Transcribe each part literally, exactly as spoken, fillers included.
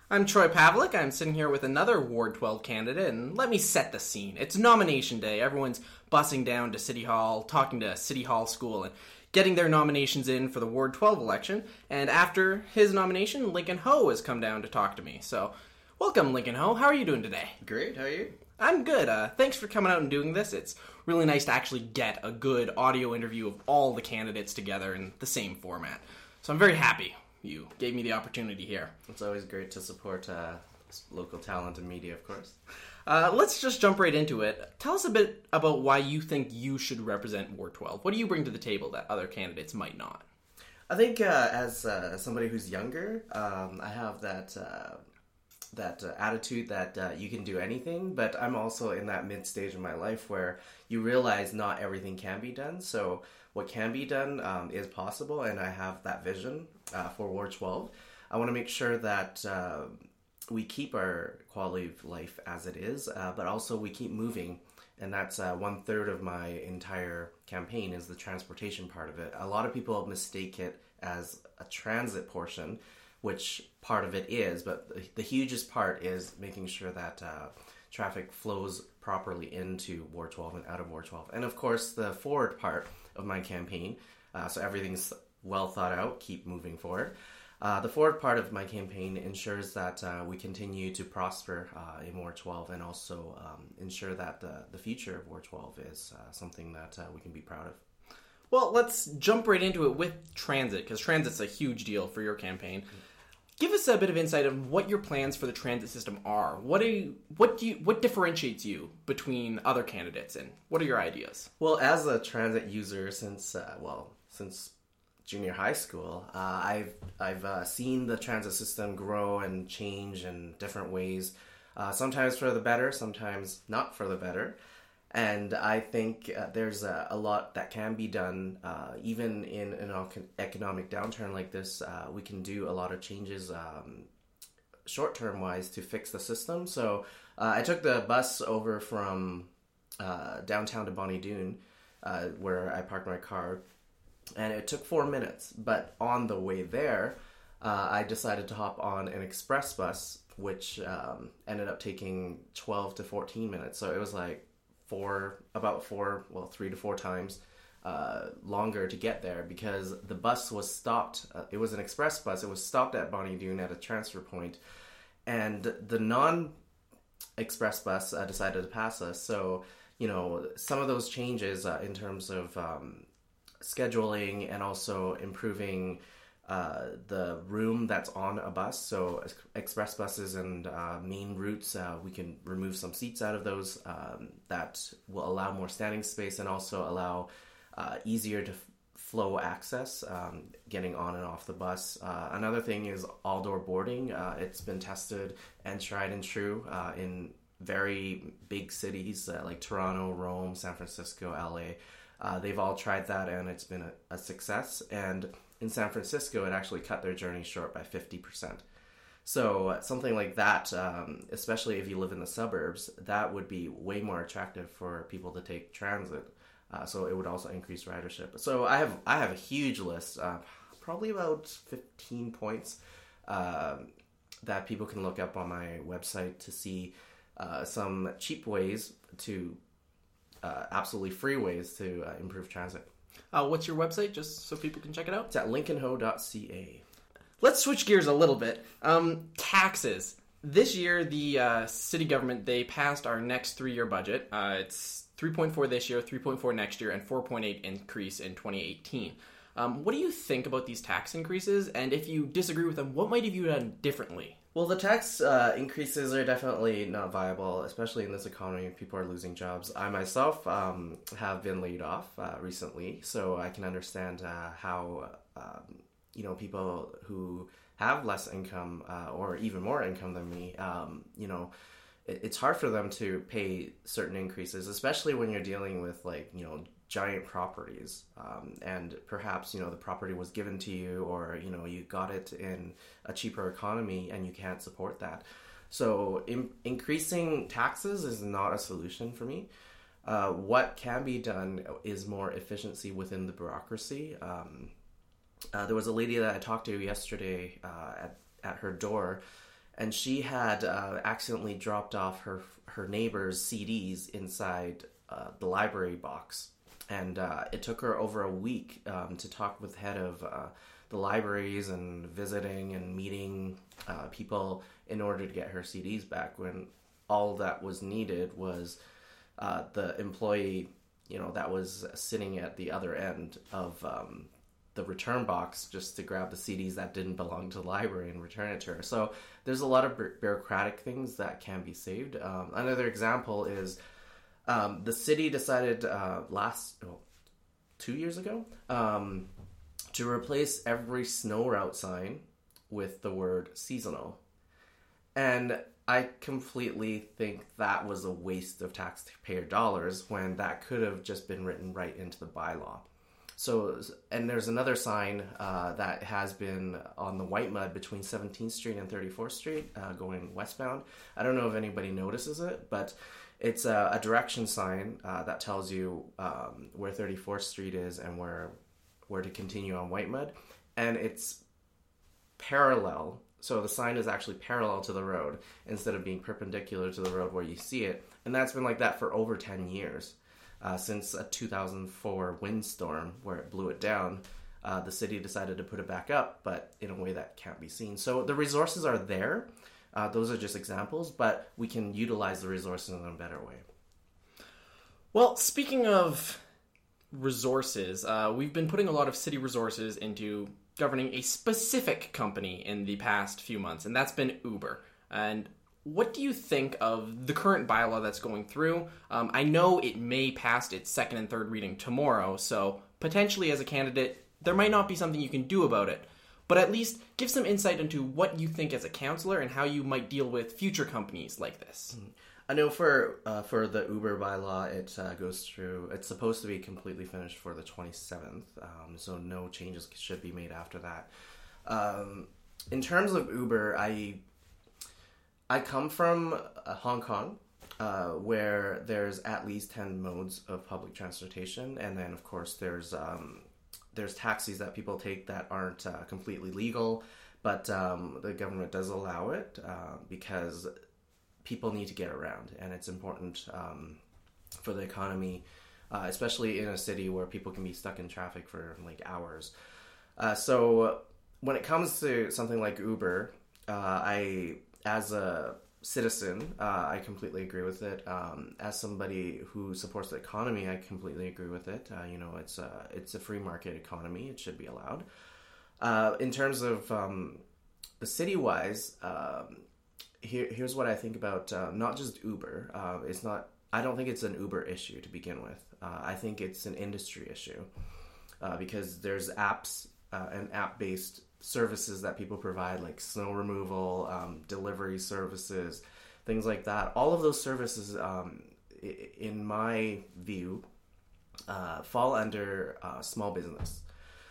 I'm Troy Pavlik. I'm sitting here with another Ward twelve candidate, and let me set the scene. It's nomination day. Everyone's bussing down to City Hall, talking to City Hall School, and getting their nominations in for the Ward twelve election. And after his nomination, Lincoln Ho has come down to talk to me. So, welcome, Lincoln Ho. How are you doing today? Great. How are you? I'm good. Uh, thanks for coming out and doing this. It's really nice to actually get a good audio interview of all the candidates together in the same format. So I'm very happy you gave me the opportunity here. It's always great to support uh, local talent and media, of course. Uh, let's just jump right into it. Tell us a bit about why you think you should represent Ward twelve. What do you bring to the table that other candidates might not? I think uh, as uh, somebody who's younger, um, I have that uh, that uh, attitude that uh, you can do anything, but I'm also in that mid stage of my life where you realize not everything can be done. So what can be done um, is possible, and I have that vision uh, for Ward twelve. I want to make sure that uh, we keep our quality of life as it is, uh, but also we keep moving, and that's uh, one third of my entire campaign is the transportation part of it. A lot of people mistake it as a transit portion, which part of it is, but the, the hugest part is making sure that uh, traffic flows properly into Ward twelve and out of Ward twelve. And of course, the forward part of my campaign, uh, so everything's well thought out, keep moving forward. Uh, the forward part of my campaign ensures that uh, we continue to prosper uh, in Ward twelve, and also um, ensure that uh, the future of Ward twelve is uh, something that uh, we can be proud of. Well, let's jump right into it with transit, because transit's a huge deal for your campaign. Give us a bit of insight on what your plans for the transit system are. What do you, what do you, what differentiates you between other candidates, and what are your ideas? Well, as a transit user since uh, well since junior high school, uh, I've I've uh, seen the transit system grow and change in different ways. Uh, sometimes for the better, sometimes not for the better. And I think uh, there's a, a lot that can be done, uh, even in an economic downturn like this. Uh, we can do a lot of changes um, short-term wise to fix the system. So uh, I took the bus over from uh, downtown to Bonnie Doon, uh, where I parked my car, and it took four minutes. But on the way there, uh, I decided to hop on an express bus, which um, ended up taking twelve to fourteen minutes. So it was like four, about four, well, three to four times uh, longer to get there, because the bus was stopped. Uh, it was an express bus. It was stopped at Bonnie Doon at a transfer point, and the non-express bus uh, decided to pass us. So, you know, some of those changes uh, in terms of um, scheduling and also improving Uh, the room that's on a bus, so express buses and uh, main routes, uh, we can remove some seats out of those. Um, that will allow more standing space and also allow uh, easier to f- flow access, um, getting on and off the bus. Uh, another thing is all-door boarding. Uh, it's been tested and tried and true uh, in very big cities uh, like Toronto, Rome, San Francisco, L A. Uh, they've all tried that, and it's been a, a success. And in San Francisco, it actually cut their journey short by fifty percent. So uh, something like that, um, especially if you live in the suburbs, that would be way more attractive for people to take transit. Uh, so it would also increase ridership. So I have I have a huge list, uh, probably about fifteen points uh, that people can look up on my website to see uh, some cheap ways to, uh, absolutely free ways to uh, improve transit. Uh, what's your website, just so people can check it out? It's at lincoln ho dot c a. Let's switch gears a little bit. Um, taxes. This year, the uh, city government, they passed our next three-year budget. Uh, it's three point four this year, three point four next year, and four point eight increase in twenty eighteen. Um, what do you think about these tax increases? And if you disagree with them, what might have you done differently? Well, the tax uh, increases are definitely not viable, especially in this economy. People are losing jobs. I myself um, have been laid off uh, recently, so I can understand uh, how um, you know people who have less income uh, or even more income than me, um, you know, it, it's hard for them to pay certain increases, especially when you're dealing with like you know giant properties, um, and perhaps you know the property was given to you, or you know you got it in a cheaper economy and you can't support that. So in, increasing taxes is not a solution for me. Uh, what can be done is more efficiency within the bureaucracy. Um, uh, there was a lady that I talked to yesterday uh, at at her door, and she had uh, accidentally dropped off her her neighbor's C Ds inside uh, the library box, and uh, it took her over a week um, to talk with the head of uh, the libraries and visiting and meeting uh, people in order to get her C Ds back, when all that was needed was uh, the employee, you know, that was sitting at the other end of um, the return box just to grab the C Ds that didn't belong to the library and return it to her. So there's a lot of bu- bureaucratic things that can be saved. Um, another example is um, the city decided uh, last, well, two years ago, um, to replace every snow route sign with the word seasonal. And I completely think that was a waste of taxpayer dollars when that could have just been written right into the bylaw. So, and there's another sign uh, that has been on the white mud between seventeenth Street and thirty-fourth Street uh, going westbound. I don't know if anybody notices it, but it's a, a direction sign uh, that tells you um, where thirty-fourth Street is and where where to continue on white mud. And it's parallel. So the sign is actually parallel to the road instead of being perpendicular to the road where you see it. And that's been like that for over ten years. Uh, since a two thousand four windstorm where it blew it down, uh, the city decided to put it back up, but in a way that can't be seen. So the resources are there. Uh, those are just examples, but we can utilize the resources in a better way. Well, speaking of resources, uh, we've been putting a lot of city resources into governing a specific company in the past few months, and that's been Uber. And what do you think of the current bylaw that's going through? Um, I know it may pass its second and third reading tomorrow, so potentially as a candidate, there might not be something you can do about it. But at least give some insight into what you think as a councillor and how you might deal with future companies like this. I know for uh, for the Uber bylaw, it uh, goes through, it's supposed to be completely finished for the twenty-seventh, um, so no changes should be made after that. Um, in terms of Uber, I... I come from uh, Hong Kong, uh, where there's at least ten modes of public transportation, and then of course there's um, there's taxis that people take that aren't uh, completely legal, but um, the government does allow it uh, because people need to get around, and it's important um, for the economy, uh, especially in a city where people can be stuck in traffic for like hours. Uh, so when it comes to something like Uber, uh, I As a citizen, uh, I completely agree with it. Um, as somebody who supports the economy, I completely agree with it. Uh, you know, it's a, it's a free market economy. It should be allowed. Uh, in terms of um, the city-wise, um, here, here's what I think about uh, not just Uber. Uh, it's not. I don't think it's an Uber issue to begin with. Uh, I think it's an industry issue uh, because there's apps uh, and app-based services that people provide, like snow removal, um, delivery services, things like that. All of those services, um, in my view, uh, fall under uh, small business.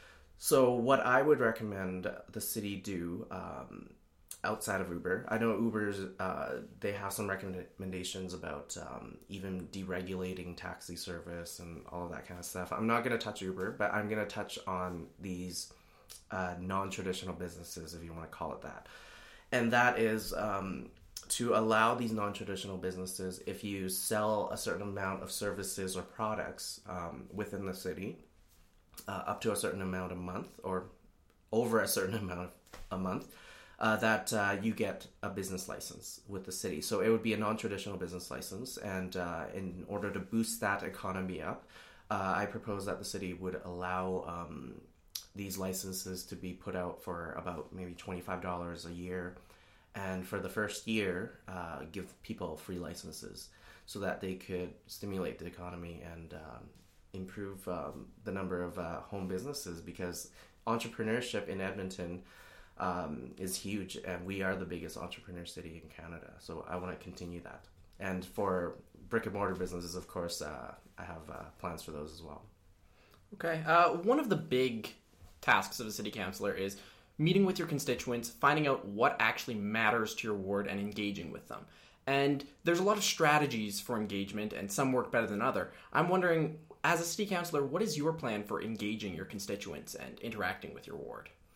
So what I would recommend the city do um, outside of Uber, I know Uber's, uh, they have some recommendations about um, even deregulating taxi service and all of that kind of stuff. I'm not going to touch Uber, but I'm going to touch on these Uh, non-traditional businesses, if you want to call it that. And that is um, to allow these non-traditional businesses, if you sell a certain amount of services or products um, within the city, uh, up to a certain amount a month or over a certain amount a month, uh, that uh, you get a business license with the city. So it would be a non-traditional business license, and uh, in order to boost that economy up, uh, I propose that the city would allow um, these licenses to be put out for about maybe twenty-five dollars a year, and for the first year uh, give people free licenses so that they could stimulate the economy and um, improve um, the number of uh, home businesses, because entrepreneurship in Edmonton um, is huge, and we are the biggest entrepreneur city in Canada, so I want to continue that. And for brick and mortar businesses, of course, uh, I have uh, plans for those as well. Okay. Uh, one of the big tasks of a city councillor is meeting with your constituents, finding out what actually matters to your ward, and engaging with them. And there's a lot of strategies for engagement, and some work better than other. I'm wondering, as a city councillor, what is your plan for engaging your constituents and interacting with your ward?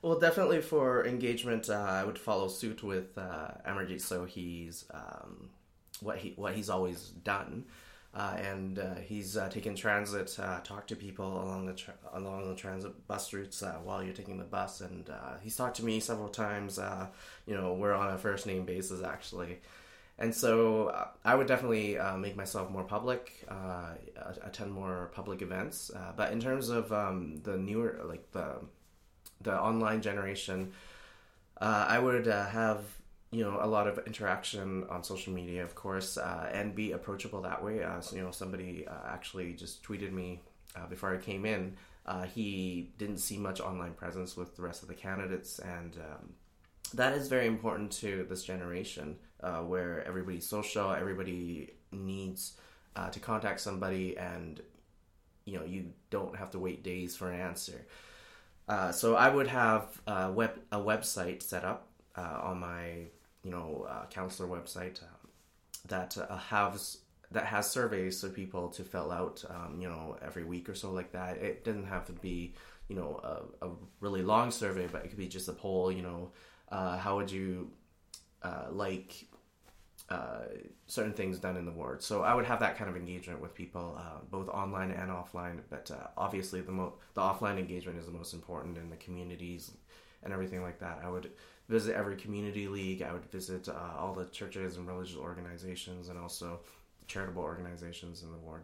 Well, definitely for engagement, uh, I would follow suit with uh, Amarjeet Sohi's um, what he what he's always done, uh, and uh, he's uh, taken transit, uh, talked to people along the tra- along the transit bus routes uh, while you're taking the bus, and uh, he's talked to me several times. Uh, you know, we're on a first name basis actually. And so uh, I would definitely uh, make myself more public, uh, attend more public events. Uh, but in terms of um, the newer, like the the online generation, uh, I would uh, have you know a lot of interaction on social media, of course, uh, and be approachable that way. Uh, so you know, somebody uh, actually just tweeted me uh, before I came in. Uh, he didn't see much online presence with the rest of the candidates, and um, that is very important to this generation, uh, where everybody's social, everybody needs uh, to contact somebody, and you know you don't have to wait days for an answer. Uh, so I would have a web a website set up uh, on my you know uh, counselor website um, that uh, has that has surveys for people to fill out um, you know every week or so, like that. It doesn't have to be you know a, a really long survey, but it could be just a poll. You know, uh, how would you uh, like uh, certain things done in the ward? So I would have that kind of engagement with people, uh, both online and offline. But uh, obviously, the mo- the offline engagement is the most important in the communities and everything like that. I would visit every community league. I would visit uh, all the churches and religious organizations, and also charitable organizations in the ward.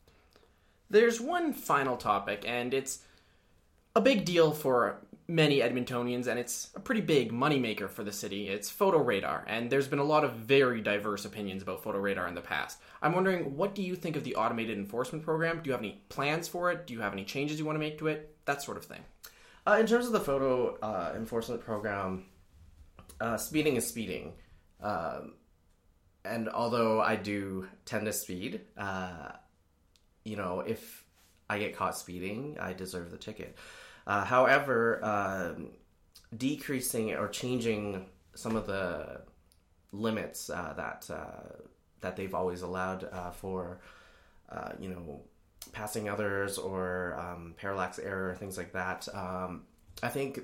There's one final topic, and it's a big deal for many Edmontonians, and it's a pretty big moneymaker for the city. It's photo radar, and there's been a lot of very diverse opinions about photo radar in the past. I'm wondering, what do you think of the automated enforcement program? Do you have any plans for it? Do you have any changes you want to make to it? That sort of thing. Uh, in terms of the photo uh, enforcement program, uh, speeding is speeding. Um, and although I do tend to speed, uh, you know, if I get caught speeding, I deserve the ticket. Uh, however, uh, decreasing or changing some of the limits uh, that uh, that they've always allowed uh, for, uh, you know, passing others or um, parallax error, things like that. Um, I think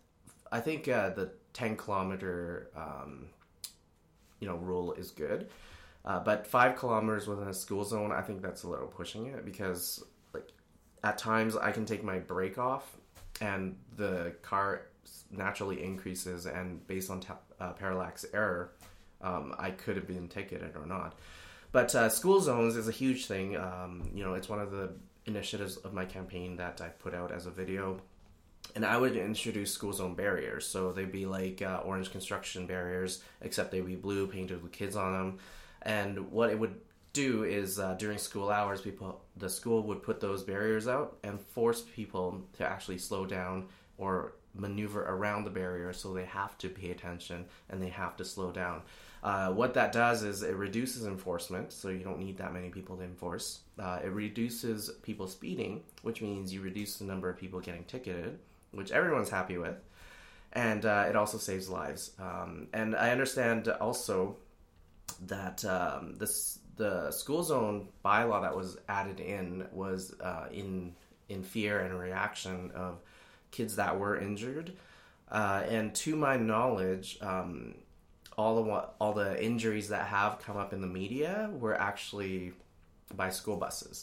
I think uh, the ten kilometer um, you know rule is good, uh, but five kilometers within a school zone, I think that's a little pushing it, because like at times I can take my brake off and the car naturally increases, and based on t- uh, parallax error, um, I could have been ticketed or not. But uh, school zones is a huge thing. Um, you know, it's one of the initiatives of my campaign that I put out as a video. And I would introduce school zone barriers. So they'd be like uh, orange construction barriers, except they'd be blue, painted with kids on them. And what it would do is uh, during school hours, people, the school would put those barriers out and force people to actually slow down or maneuver around the barrier, so they have to pay attention and they have to slow down. Uh, what that does is it reduces enforcement, so you don't need that many people to enforce. Uh, it reduces people speeding, which means you reduce the number of people getting ticketed, which everyone's happy with. And uh, it also saves lives. Um, and I understand also that um, this the school zone bylaw that was added in was uh, in in fear and reaction of kids that were injured. Uh, and to my knowledge, um, all the all the injuries that have come up in the media were actually by school buses.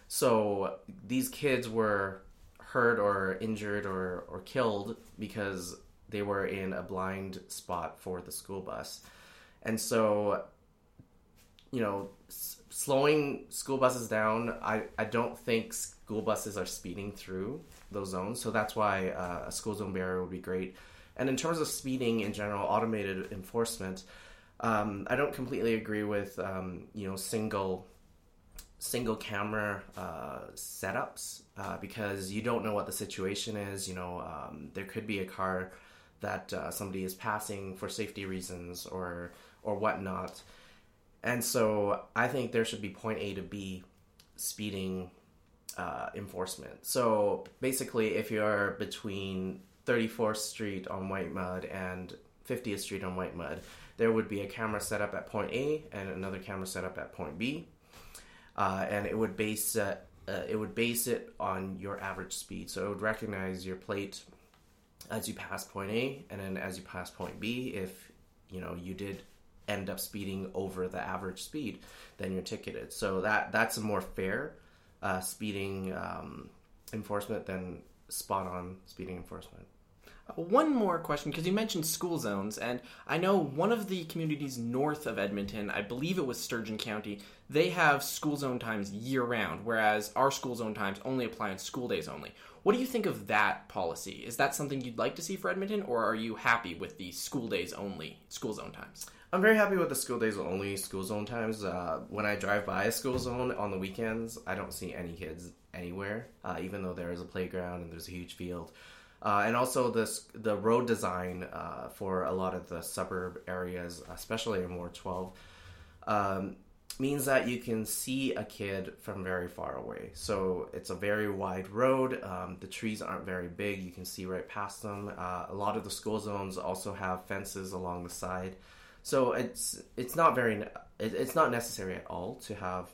So these kids were hurt or injured or, or killed because they were in a blind spot for the school bus. And so, you know, s- slowing school buses down, I, I don't think school buses are speeding through those zones. So that's why uh, a school zone barrier would be great. And in terms of speeding in general, automated enforcement, um, I don't completely agree with, um, you know, single single camera uh, setups uh, because you don't know what the situation is. You know, um, there could be a car that uh, somebody is passing for safety reasons or or whatnot. And so I think there should be point A to B speeding uh, enforcement. So basically, if you're between thirty-fourth Street on White Mud and fiftieth Street on White Mud, there would be a camera set up at point A and another camera set up at point B. Uh, and it would base uh, uh, it would base it on your average speed. So it would recognize your plate as you pass point A, and then as you pass point B, if you know you did end up speeding over the average speed, then you're ticketed. So that that's a more fair uh, speeding um, enforcement than spot on speeding enforcement. One more question, because you mentioned school zones, and I know one of the communities north of Edmonton, I believe it was Sturgeon County, they have school zone times year-round, whereas our school zone times only apply on school days only. What do you think of that policy? Is that something you'd like to see for Edmonton, or are you happy with the school days only school zone times? I'm very happy with the school days only school zone times. Uh, when I drive by a school zone on the weekends, I don't see any kids anywhere, uh, even though there is a playground and there's a huge field. Uh, and also this, the road design uh, for a lot of the suburb areas, especially in Ward twelve, um, means that you can see a kid from very far away. So it's a very wide road. Um, the trees aren't very big. You can see right past them. Uh, a lot of the school zones also have fences along the side. So it's it's not very it, it's not necessary at all to have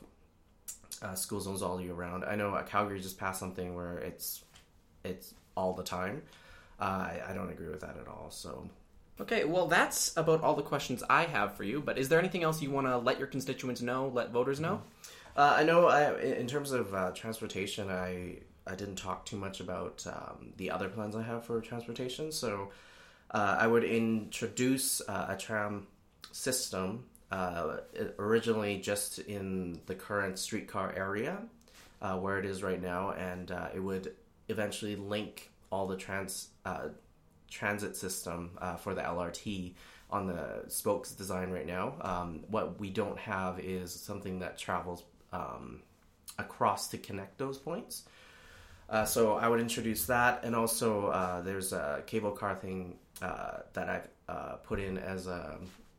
uh, school zones all year round. I know uh, Calgary just passed something where it's it's all the time. Uh, I, I don't agree with that at all. So, okay, well, that's about all the questions I have for you. But is there anything else you want to let your constituents know, let voters know? Uh, I know I, in terms of uh, transportation, I I didn't talk too much about um, the other plans I have for transportation. So uh, I would introduce uh, a tram system uh, originally just in the current streetcar area uh, where it is right now, and uh, it would eventually link all the trans uh, transit system uh, for the L R T on the spokes design right now. Um, what we don't have is something that travels um, across to connect those points. Uh, so I would introduce that, and also uh, there's a cable car thing uh, that I've uh, put in as a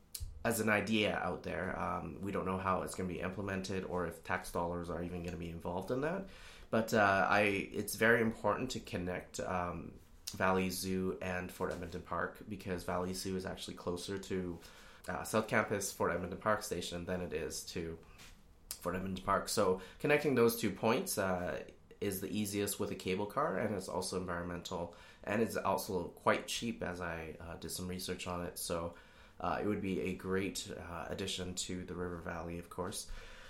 as an idea out there. Um, we don't know how it's going to be implemented or if tax dollars are even going to be involved in that. But uh, I, it's very important to connect um, Valley Zoo and Fort Edmonton Park, because Valley Zoo is actually closer to uh, South Campus, Fort Edmonton Park Station than it is to Fort Edmonton Park. So connecting those two points uh, is the easiest with a cable car, and it's also environmental, and it's also quite cheap, as I uh, did some research on it. So uh, it would be a great uh, addition to the River Valley, of course.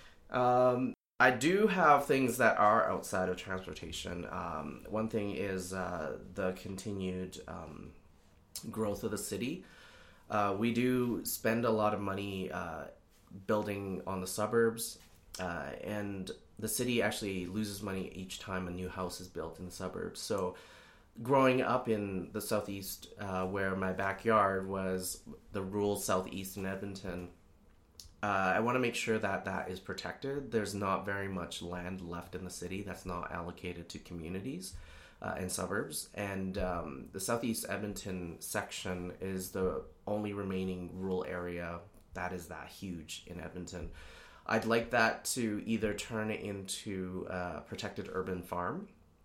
Um, I do have things that are outside of transportation. Um, one thing is uh, the continued um, growth of the city. Uh, we do spend a lot of money uh, building on the suburbs, uh, and the city actually loses money each time a new house is built in the suburbs. So growing up in the southeast, uh, where my backyard was the rural southeast in Edmonton, Uh, I want to make sure that that is protected. There's not very much land left in the city that's not allocated to communities uh, and suburbs. And um, the Southeast Edmonton section is the only remaining rural area that is that huge in Edmonton. I'd like that to either turn it into a protected urban farm.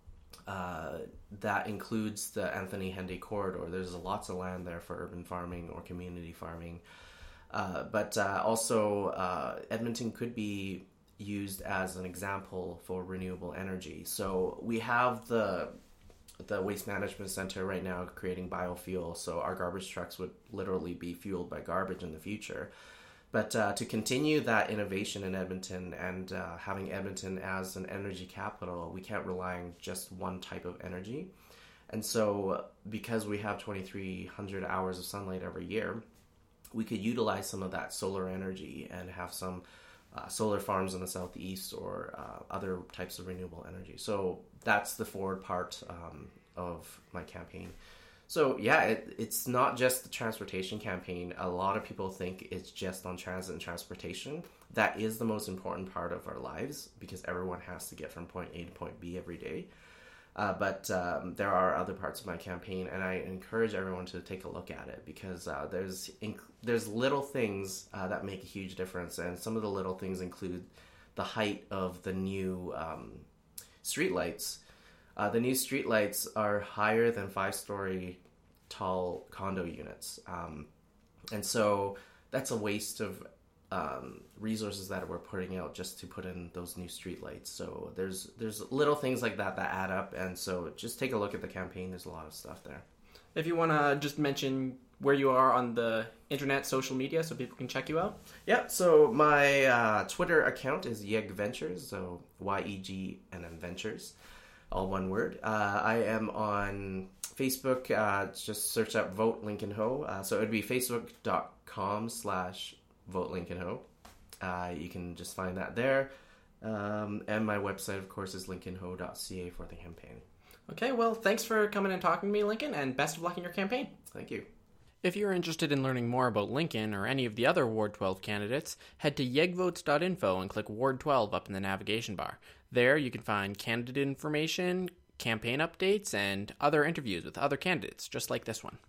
Uh, that includes the Anthony Henday corridor. There's lots of land there for urban farming or community farming. Uh, but uh, also, uh, Edmonton could be used as an example for renewable energy. So we have the the waste management center right now creating biofuel. So our garbage trucks would literally be fueled by garbage in the future. But uh, to continue that innovation in Edmonton and uh, having Edmonton as an energy capital, we can't rely on just one type of energy. And so because we have twenty-three hundred hours of sunlight every year, we could utilize some of that solar energy and have some uh, solar farms in the southeast or uh, other types of renewable energy. So that's the forward part um, of my campaign. So yeah, it, it's not just the transportation campaign. A lot of people think it's just on transit and transportation. That is the most important part of our lives because everyone has to get from point A to point B every day. Uh, but um, there are other parts of my campaign, and I encourage everyone to take a look at it because uh, there's inc- there's little things uh, that make a huge difference, and some of the little things include the height of the new um, streetlights. Uh, the new streetlights are higher than five-story tall condo units, um, and so that's a waste of Um, resources that we're putting out just to put in those new streetlights. So there's there's little things like that that add up, and so just take a look at the campaign. There's a lot of stuff there. If you want to just mention where you are on the internet, social media, so people can check you out. Yeah, so my uh, Twitter account is Yeg Ventures, so Y E G and then Ventures, all one word. Uh, I am on Facebook, uh, just search up Vote Lincoln Ho. Uh, so it would be facebook.com slash Vote Lincoln Ho. Uh, you can just find that there. Um, and my website, of course, is lincoln ho dot c a for the campaign. Okay, well, thanks for coming and talking to me, Lincoln, and best of luck in your campaign. Thank you. If you're interested in learning more about Lincoln or any of the other Ward twelve candidates, head to yegvotes dot info and click Ward twelve up in the navigation bar. There you can find candidate information, campaign updates, and other interviews with other candidates, just like this one.